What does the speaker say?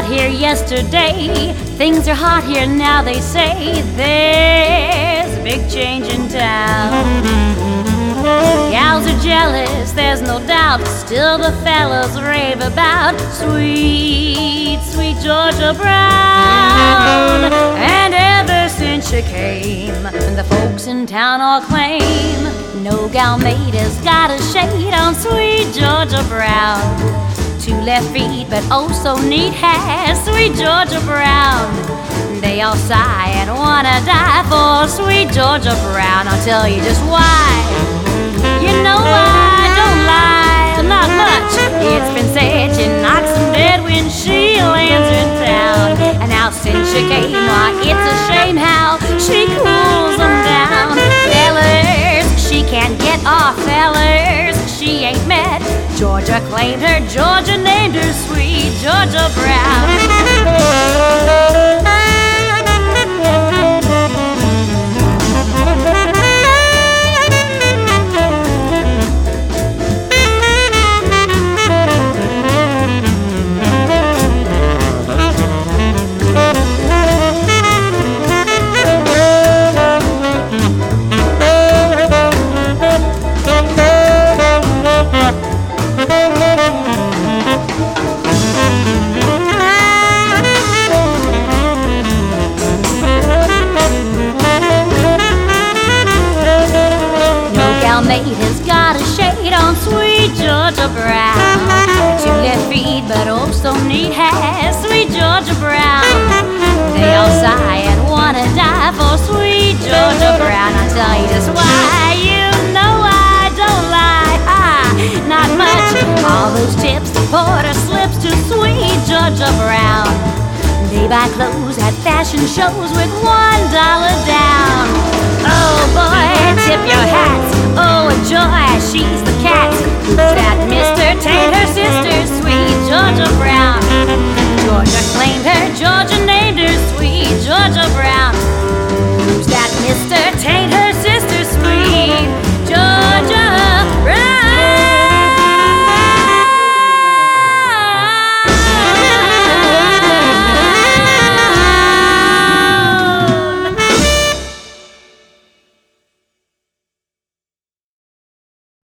hot here yesterday. Things are hot here now, they say. There's a big change in town. Gals are jealous, there's no doubt. Still the fellas rave about sweet, sweet Georgia Brown. And ever since she came, the folks in town all claim no gal mate has got a shade on sweet Georgia Brown. 2 left feet, but oh so neat has sweet Georgia Brown. They all sigh and wanna die for sweet Georgia Brown. I'll tell you just why. You know I don't lie, not much. It's been said she knocks them dead when she lands in town. And now since she came, why it's a shame how she cools them down. Fellers, she can't get off, fellers, she ain't met. Georgia claimed her, Georgia named her sweet Georgia Brown. Mate has got a shade on sweet Georgia Brown. 2 left feet, but oh so neat has sweet Georgia Brown. They all sigh and wanna die for sweet Georgia Brown. I'll tell you just why. You know I don't lie, not much. All those tips the porter slips to sweet Georgia Brown. They buy clothes at fashion shows with $1 down.